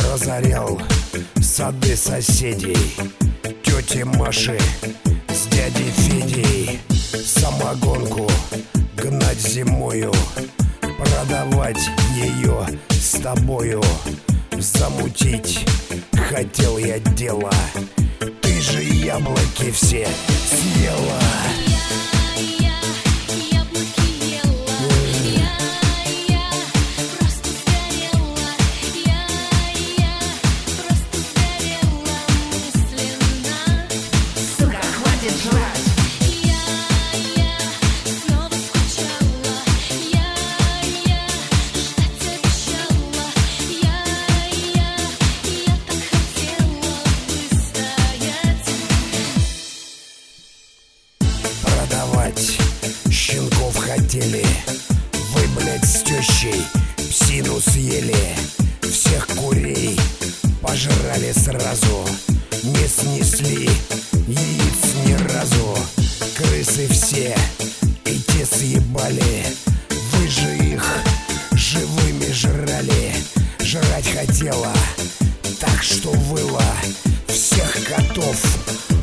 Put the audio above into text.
разорял сады соседей, тети Маши с дядей Федей. Самогонку гнать зимою, продавать ее с тобою. Замутить хотел я дело, ты же яблоки все съела. Щенков хотели, вы, блядь, с тещей псину съели. Всех курей пожрали сразу, не снесли яиц ни разу. Крысы все и те съебали, вы же их живыми жрали. Жрать хотела так, что выла, всех котов